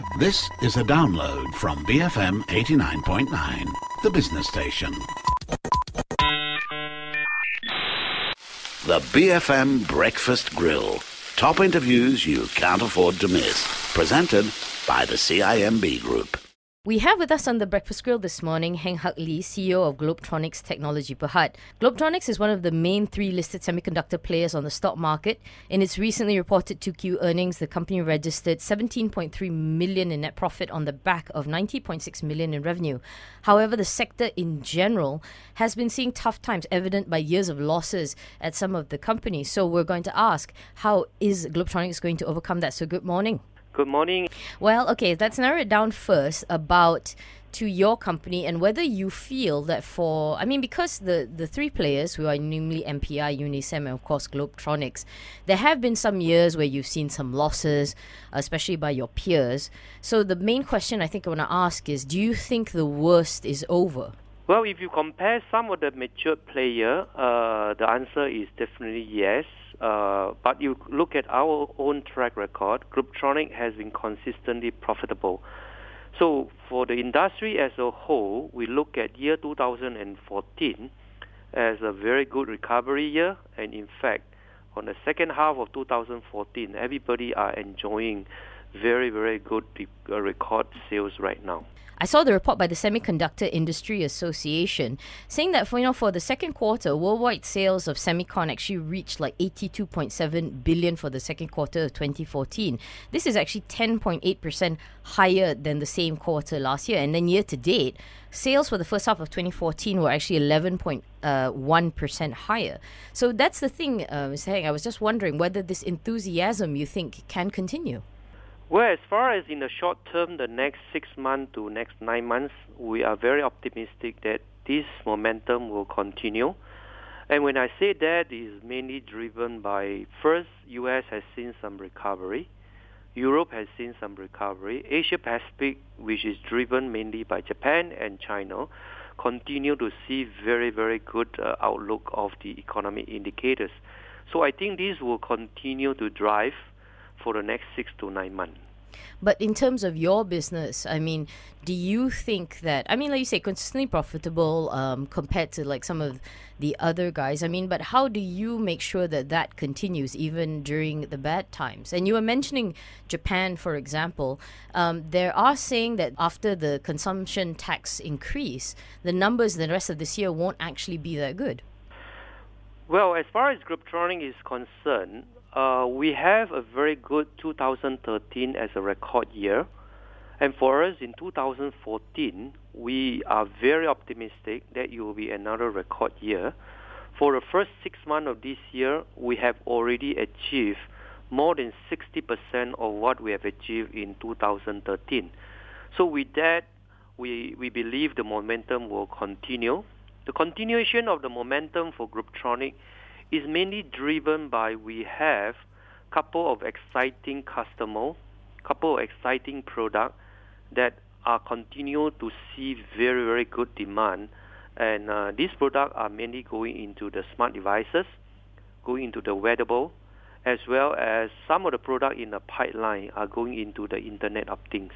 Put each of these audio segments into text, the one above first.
This is a download from BFM 89.9, the business station. The BFM Breakfast Grill. Top interviews you can't afford to miss. Presented by the CIMB Group. We have with us on the Breakfast Grill this morning Heng Hak Lee, CEO of Globetronics Technology Berhad. Globetronics is one of the main three listed semiconductor players on the stock market. In its recently reported 2Q earnings, the company registered 17.3 million in net profit on the back of 90.6 million in revenue. However, the sector in general has been seeing tough times, evident by years of losses at some of the companies. So we're going to ask, how is Globetronics going to overcome that? So good morning. Good morning. Well, okay, let's narrow it down first about to your company and whether you feel that because the three players who are namely MPI, Unisem, and of course Globetronics, there have been some years where you've seen some losses, especially by your peers. So the main question I think I want to ask is, do you think the worst is over? Well, if you compare some of the mature players, the answer is definitely yes. But you look at our own track record, Globetronics has been consistently profitable. So for the industry as a whole, we look at year 2014 as a very good recovery year. And in fact, on the second half of 2014, everybody are enjoying very, very good record sales right now. I saw the report by the Semiconductor Industry Association saying that for the second quarter, worldwide sales of semicon actually reached like 82.7 billion for the second quarter of 2014. This is actually 10.8% higher than the same quarter last year. And then year to date, sales for the first half of 2014 were actually 11.1% higher. So that's the thing, Mr. Heng. I was just wondering whether this enthusiasm you think can continue. Well, as far as in the short term, the next 6 months to next 9 months, we are very optimistic that this momentum will continue. And when I say that, it is mainly driven by, first, U.S. has seen some recovery. Europe has seen some recovery. Asia Pacific, which is driven mainly by Japan and China, continue to see very, very good outlook of the economic indicators. So I think this will continue to drive for the next 6 to 9 months. But in terms of your business, do you think that, like you say, consistently profitable compared to like some of the other guys, but how do you make sure that that continues even during the bad times? And you were mentioning Japan, for example. There are saying that after the consumption tax increase, the numbers the rest of this year won't actually be that good. Well, as far as Globetronics is concerned, we have a very good 2013 as a record year. And for us in 2014, we are very optimistic that it will be another record year. For the first 6 months of this year, we have already achieved more than 60% of what we have achieved in 2013. So with that, we believe the momentum will continue. The continuation of the momentum for Globetronics is mainly driven by we have a couple of exciting customers, couple of exciting products that are continue to see very, very good demand. And these products are mainly going into the smart devices, going into the wearable, as well as some of the products in the pipeline are going into the Internet of Things.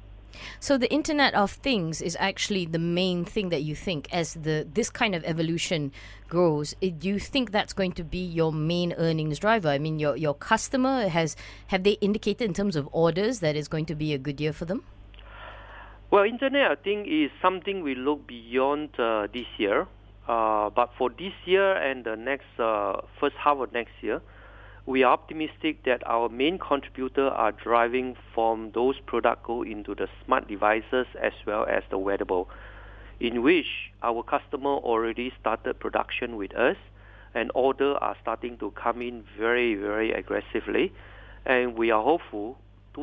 So the Internet of Things is actually the main thing that you think as this kind of evolution grows. Do you think that's going to be your main earnings driver? Your customer have they indicated in terms of orders that it's going to be a good year for them? Well, Internet of Things is something we look beyond this year. But for this year and the next first half of next year, we are optimistic that our main contributor are driving from those products go into the smart devices as well as the wearable, in which our customer already started production with us and orders are starting to come in very, very aggressively. And we are hopeful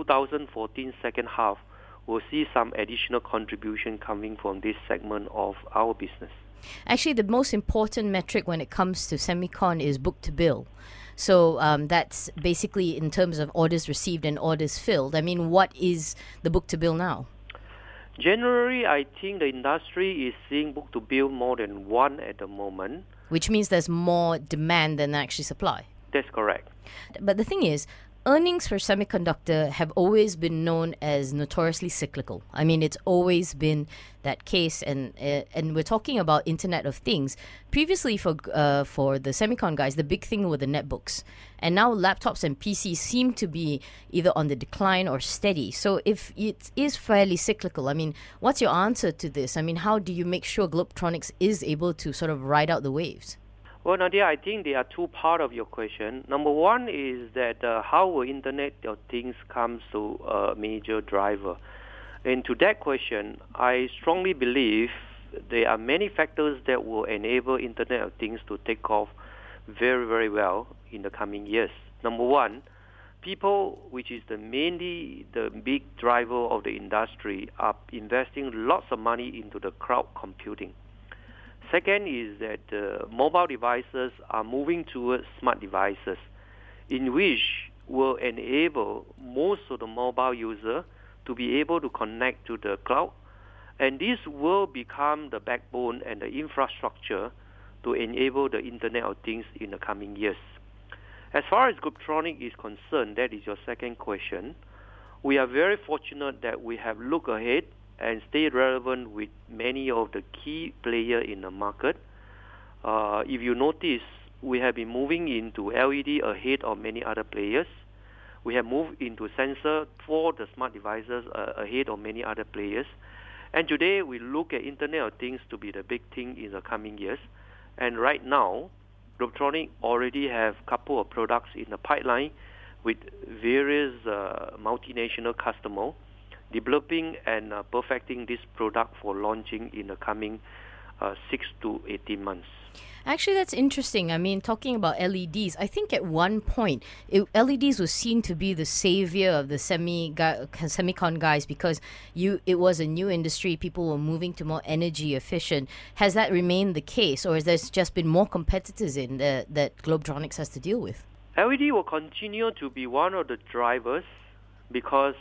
2014 second half will see some additional contribution coming from this segment of our business. Actually, the most important metric when it comes to semicon is book-to-bill. So that's basically in terms of orders received and orders filled. What is the book-to-bill now? Generally, I think the industry is seeing book-to-bill more than 1 at the moment. Which means there's more demand than actually supply. That's correct. But the thing is, earnings for semiconductor have always been known as notoriously cyclical. I mean, it's always been that case, and we're talking about Internet of Things. Previously, for the semicon guys, the big thing were the netbooks, and now laptops and PCs seem to be either on the decline or steady. So, if it is fairly cyclical, I mean, what's your answer to this? I mean, how do you make sure Globetronics is able to sort of ride out the waves? Well, Nadia, I think there are two parts of your question. Number one is that how will Internet of Things come to a major driver? And to that question, I strongly believe there are many factors that will enable Internet of Things to take off very, very well in the coming years. Number one, people, which is mainly the big driver of the industry, are investing lots of money into the cloud computing. Second is that mobile devices are moving towards smart devices, in which will enable most of the mobile user to be able to connect to the cloud, and this will become the backbone and the infrastructure to enable the Internet of Things in the coming years. As far as Globetronics is concerned, that is your second question, we are very fortunate that we have looked ahead and stay relevant with many of the key players in the market. If you notice, we have been moving into LED ahead of many other players. We have moved into sensor for the smart devices ahead of many other players. And today, we look at Internet of Things to be the big thing in the coming years. And right now, Globetronics already have a couple of products in the pipeline with various multinational customers, developing and perfecting this product for launching in the coming 6 to 18 months. Actually, that's interesting. I mean, talking about LEDs, I think at one point, LEDs was seen to be the savior of the semicon guys because it was a new industry. People were moving to more energy efficient. Has that remained the case, or has there just been more competitors in that Globetronics has to deal with? LED will continue to be one of the drivers because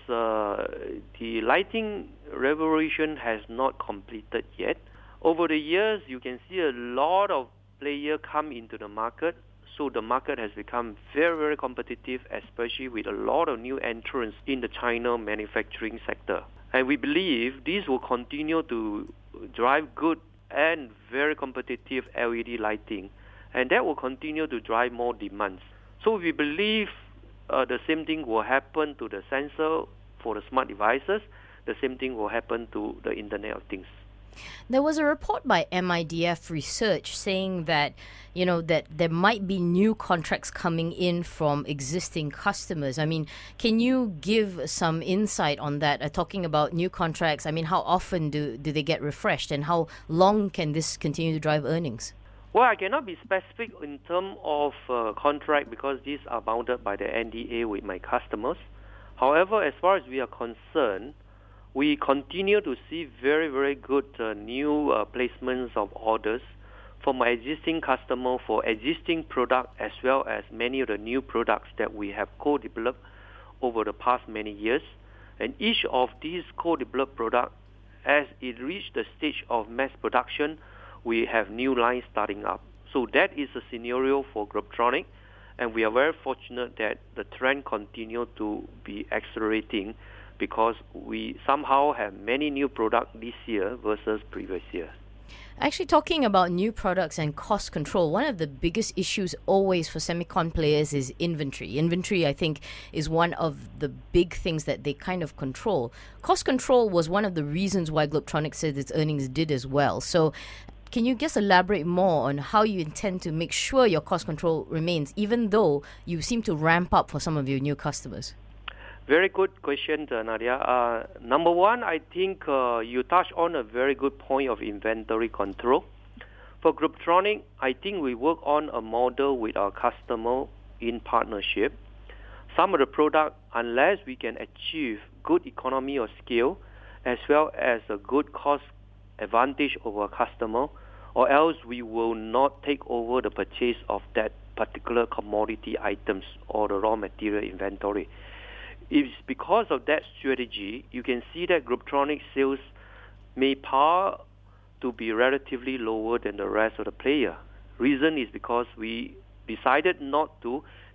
the lighting revolution has not completed yet. Over the years, you can see a lot of players come into the market, so the market has become very, very competitive, especially with a lot of new entrants in the China manufacturing sector. And we believe this will continue to drive good and very competitive LED lighting, and that will continue to drive more demands. So we believe the same thing will happen to the sensor for the smart devices. The same thing will happen to the Internet of Things. There was a report by MIDF Research saying that, that there might be new contracts coming in from existing customers. I mean, can you give some insight on that? Talking about new contracts, I mean, how often do they get refreshed, and how long can this continue to drive earnings? Well, I cannot be specific in terms of contract because these are bounded by the NDA with my customers. However, as far as we are concerned, we continue to see very, very good new placements of orders from my existing customer for existing product as well as many of the new products that we have co-developed over the past many years. And each of these co-developed products, as it reached the stage of mass production, we have new lines starting up. So that is a scenario for Globetronics, and we are very fortunate that the trend continues to be accelerating because we somehow have many new products this year versus previous year. Actually, talking about new products and cost control, one of the biggest issues always for semicon players is inventory. Inventory, I think, is one of the big things that they kind of control. Cost control was one of the reasons why Globetronics said its earnings did as well. So can you just elaborate more on how you intend to make sure your cost control remains, even though you seem to ramp up for some of your new customers? Very good question, Nadia. Number one, I think you touched on a very good point of inventory control. For Globetronics, I think we work on a model with our customer in partnership. Some of the products, unless we can achieve good economy of scale as well as a good cost advantage over our customer, or else we will not take over the purchase of that particular commodity items or the raw material inventory. It's because of that strategy, you can see that Globetronics sales may par to be relatively lower than the rest of the player. Reason is because we decided not to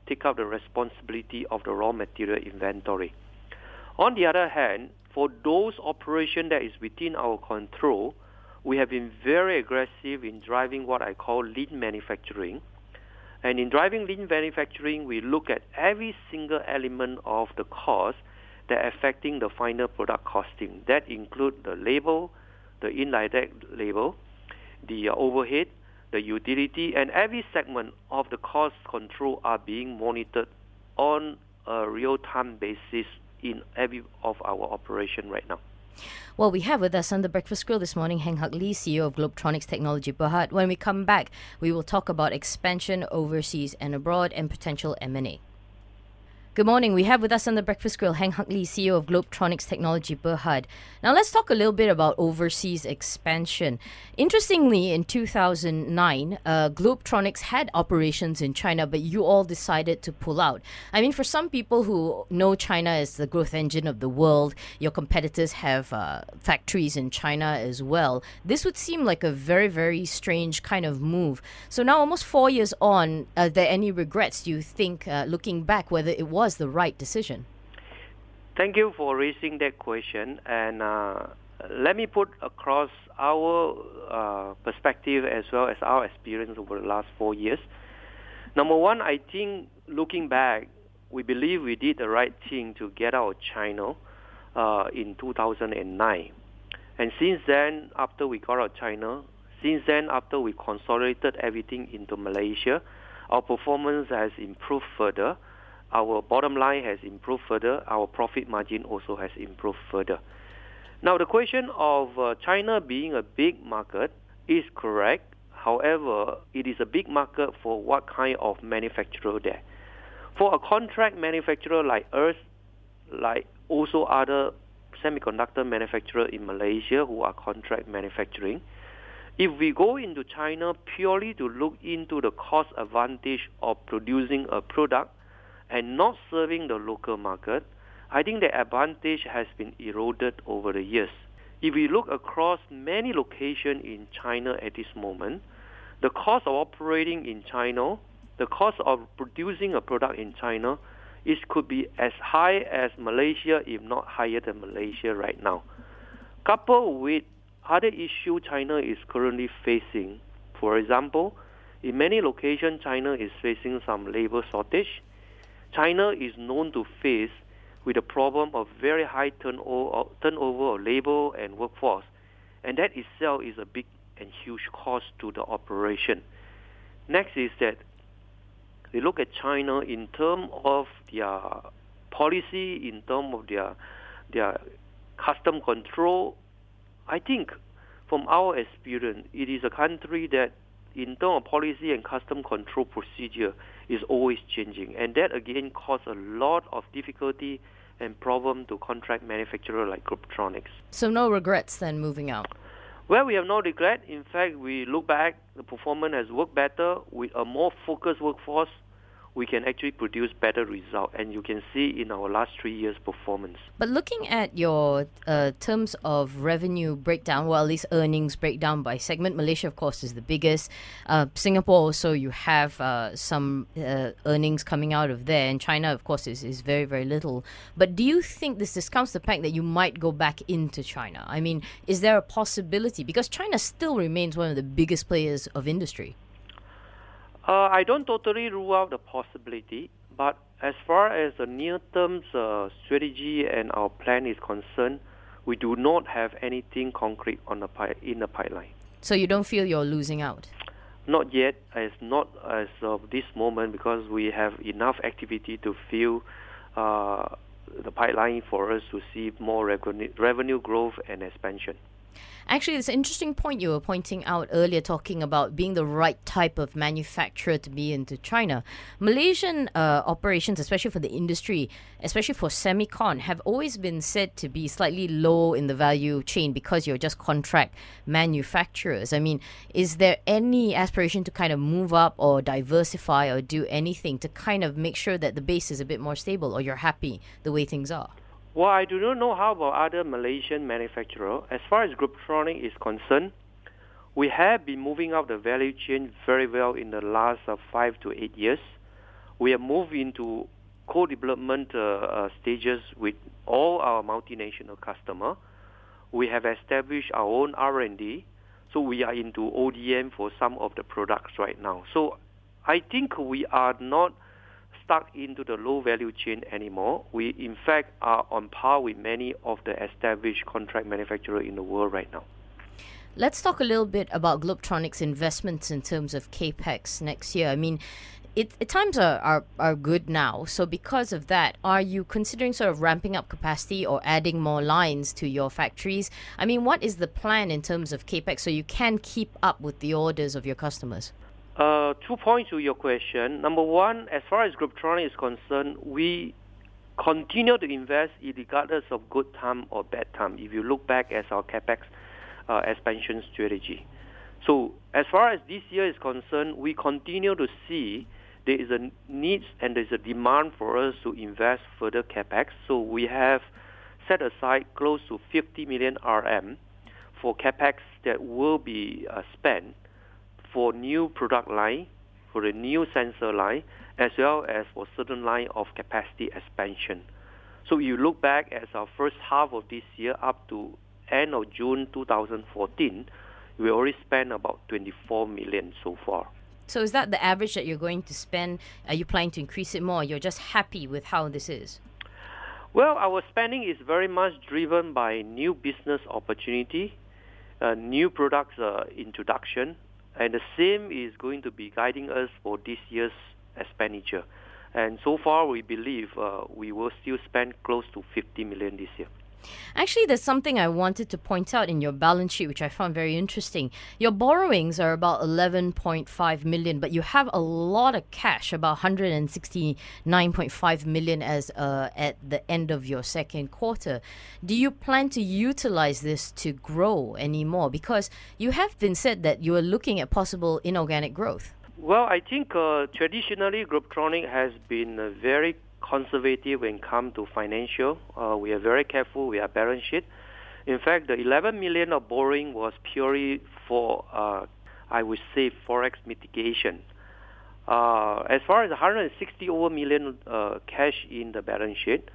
take up the responsibility of the raw material inventory. On the other hand, for those operations that is within our control, we have been very aggressive in driving what I call lean manufacturing. And in driving lean manufacturing, we look at every single element of the cost that affecting the final product costing. That include the labor, the indirect labor, the overhead, the utility, and every segment of the cost control are being monitored on a real-time basis in every of our operation right now. Well, we have with us on the Breakfast Grill this morning Heng Hak Lee, CEO of Globetronics Technology Berhad. When we come back, we will talk about expansion overseas and abroad and potential M&A. Good morning. We have with us on the Breakfast Grill Heng Hak Lee, CEO of Globetronics Technology Berhad. Now let's talk a little bit about overseas expansion. Interestingly, in 2009, Globetronics had operations in China, but you all decided to pull out. I mean, for some people who know China as the growth engine of the world, your competitors have factories in China as well. This would seem like a very, very strange kind of move. So now, almost 4 years on, are there any regrets, do you think, looking back, whether it was the right decision? Thank you for raising that question, and let me put across our perspective as well as our experience over the last 4 years. Number one, I think looking back, we believe we did the right thing to get out of China in 2009. And since then, after we got out of China, after we consolidated everything into Malaysia, our performance has improved further. Our bottom line has improved further. Our profit margin also has improved further. Now, the question of China being a big market is correct. However, it is a big market for what kind of manufacturer there. For a contract manufacturer like us, like also other semiconductor manufacturers in Malaysia who are contract manufacturing, if we go into China purely to look into the cost advantage of producing a product and not serving the local market, I think the advantage has been eroded over the years. If we look across many locations in China at this moment, the cost of operating in China, the cost of producing a product in China, could be as high as Malaysia, if not higher than Malaysia right now. Coupled with other issues China is currently facing. For example, in many locations, China is facing some labor shortage. China is known to face with a problem of very high turnover of labor and workforce, and that itself is a big and huge cost to the operation. Next is that we look at China in terms of their policy, in terms of their custom control. I think from our experience, it is a country that in terms of policy and custom control procedure is always changing. And that again causes a lot of difficulty and problem to contract manufacturer like Globetronics. So no regrets then moving out? Well, we have no regret. In fact, we look back, the performance has worked better. With a more focused workforce, we can actually produce better results, and you can see in our last 3 years' performance. But looking at your terms of revenue breakdown, well, at least earnings breakdown by segment, Malaysia, of course, is the biggest. Singapore also, you have some earnings coming out of there, and China, of course, is very, very little. But do you think this discounts the fact that you might go back into China? I mean, is there a possibility? Because China still remains one of the biggest players of industry. I don't totally rule out the possibility, but as far as the near-term strategy and our plan is concerned, we do not have anything concrete in the pipeline. So you don't feel you're losing out? Not yet, not as of this moment, because we have enough activity to fill the pipeline for us to see more revenue growth and expansion. Actually, it's an interesting point you were pointing out earlier, talking about being the right type of manufacturer to be into China. Malaysian operations, especially for the industry, especially for semicon, have always been said to be slightly low in the value chain because you're just contract manufacturers. I mean, is there any aspiration to kind of move up or diversify or do anything to kind of make sure that the base is a bit more stable, or you're happy the way things are? Well, I do not know how about other Malaysian manufacturers. As far as Globetronics is concerned, we have been moving up the value chain very well in the last 5 to 8 years. We have moved into co-development stages with all our multinational customers. We have established our own R&D, so we are into ODM for some of the products right now. So I think we are not stuck into the low value chain anymore. We, in fact, are on par with many of the established contract manufacturers in the world right now. Let's talk a little bit about Globetronics' investments in terms of CapEx next year. I mean, times are good now. So because of that, are you considering sort of ramping up capacity or adding more lines to your factories? I mean, what is the plan in terms of CapEx so you can keep up with the orders of your customers? 2 points to your question. Number one, as far as Globetronics is concerned, we continue to invest regardless of good time or bad time, if you look back at our CapEx expansion strategy. So as far as this year is concerned, we continue to see there is a need and there is a demand for us to invest further CapEx. So we have set aside close to 50 million RM for CapEx that will be spent for new product line, for the new sensor line, as well as for certain line of capacity expansion. So you look back at our first half of this year up to end of June 2014, we already spent about 24 million so far. So is that the average that you're going to spend? Are you planning to increase it more? You're just happy with how this is? Well, our spending is very much driven by new business opportunity, new products introduction, and the same is going to be guiding us for this year's expenditure. And so far, we believe we will still spend close to 50 million this year. Actually, there's something I wanted to point out in your balance sheet, which I found very interesting. Your borrowings are about 11.5 million, but you have a lot of cash, about 169.5 million as at the end of your second quarter. Do you plan to utilize this to grow anymore? Because you have been said that you are looking at possible inorganic growth. Well, I think traditionally Globetronics has been very conservative when it comes to financial. We are very careful with our balance sheet. In fact, the 11 million of borrowing was purely for, I would say, forex mitigation. As far as 160 over million cash in the balance sheet,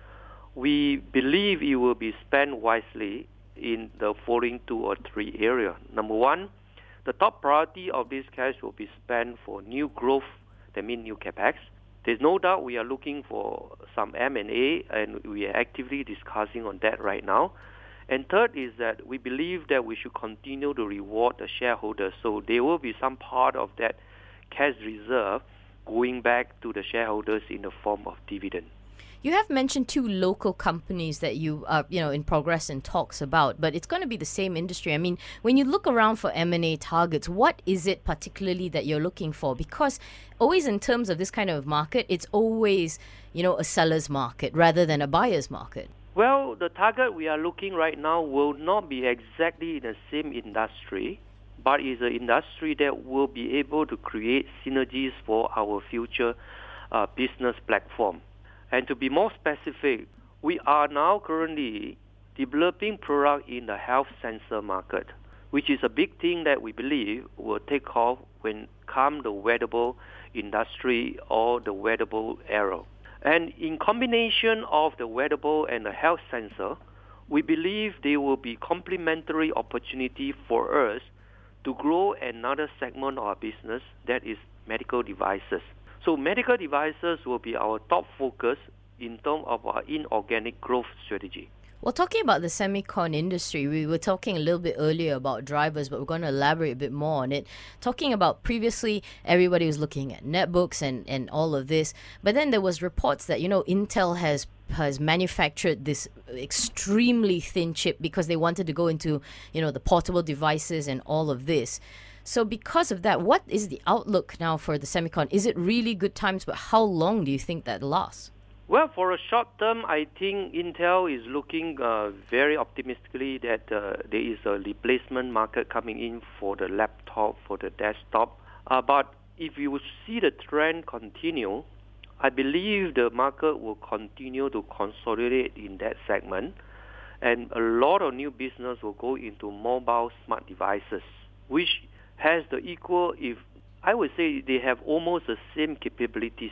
we believe it will be spent wisely in the following 2 or 3 areas. Number one, the top priority of this cash will be spent for new growth, that means new capex. There's no doubt we are looking for some M&A, and we are actively discussing on that right now. And third is that we believe that we should continue to reward the shareholders. So there will be some part of that cash reserve going back to the shareholders in the form of dividend. You have mentioned 2 local companies that you are, in progress and talks about, but it's going to be the same industry. I mean, when you look around for M&A targets, what is it particularly that you're looking for? Because always in terms of this kind of market, it's always, a seller's market rather than a buyer's market. Well, the target we are looking right now will not be exactly in the same industry, but is an industry that will be able to create synergies for our future business platform. And to be more specific, we are now currently developing product in the health sensor market, which is a big thing that we believe will take off when come the wearable industry or the wearable era. And in combination of the wearable and the health sensor, we believe there will be complementary opportunity for us to grow another segment of our business, that is medical devices. So medical devices will be our top focus in terms of our inorganic growth strategy. Well, talking about the semicon industry, we were talking a little bit earlier about drivers, but we're going to elaborate a bit more on it. Talking about previously, everybody was looking at netbooks and all of this, but then there was reports that, Intel has manufactured this extremely thin chip because they wanted to go into, the portable devices and all of this. So because of that, what is the outlook now for the semicon? Is it really good times, but how long do you think that lasts? Well, for a short term, I think Intel is looking very optimistically that there is a replacement market coming in for the laptop, for the desktop. But if you see the trend continue, I believe the market will continue to consolidate in that segment. And a lot of new business will go into mobile smart devices, which has the equal, if I would say they have almost the same capabilities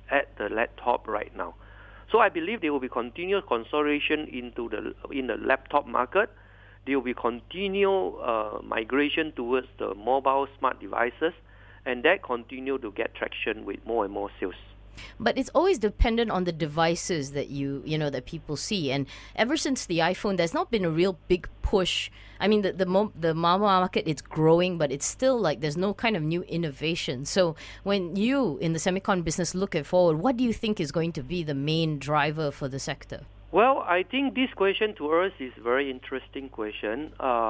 at the laptop right now. So I believe there will be continuous consolidation in the laptop market. There will be continual migration towards the mobile smart devices, and that continue to get traction with more and more sales. But it's always dependent on the devices that that people see. And ever since the iPhone, there's not been a real big push. I mean, the mobile market, it's growing, but it's still like there's no kind of new innovation. So when you, in the semicon business, look at forward, what do you think is going to be the main driver for the sector? Well, I think this question to us is a very interesting question.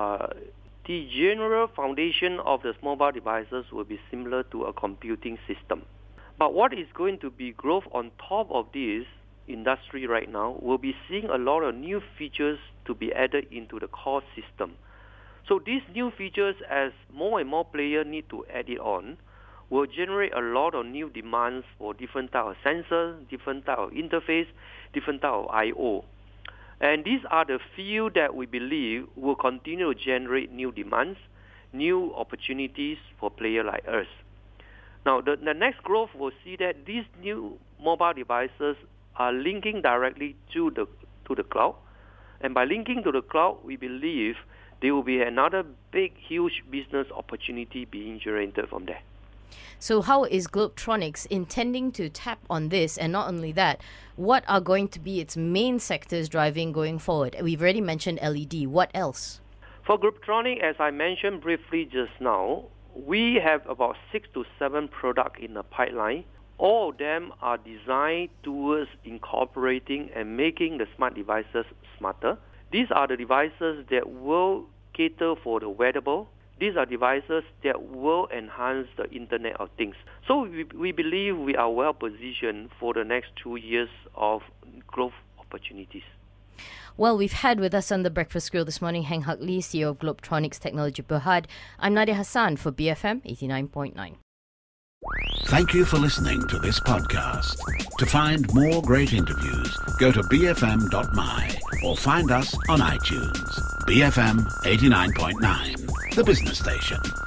The general foundation of the mobile devices will be similar to a computing system. But what is going to be growth on top of this industry right now will be seeing a lot of new features to be added into the core system. So these new features, as more and more players need to add it on, will generate a lot of new demands for different type of sensors, different type of interface, different type of I/O. And these are the few that we believe will continue to generate new demands, new opportunities for players like us. Now, the next growth will see that these new mobile devices are linking directly to the cloud. And by linking to the cloud, we believe there will be another big, huge business opportunity being generated from there. So how is Globetronics intending to tap on this? And not only that, what are going to be its main sectors driving going forward? We've already mentioned LED. What else? For Globetronics, as I mentioned briefly just now, we have about 6 to 7 products in the pipeline. All of them are designed towards incorporating and making the smart devices smarter. These are the devices that will cater for the wearable. These are devices that will enhance the Internet of Things. So we believe we are well positioned for the next 2 years of growth opportunities. Well, we've had with us on the Breakfast Grill this morning Heng Hak Lee, CEO of Globetronics Technology Berhad. I'm Nadia Hassan for BFM 89.9. Thank you for listening to this podcast. To find more great interviews, go to bfm.my or find us on iTunes. BFM 89.9, the business station.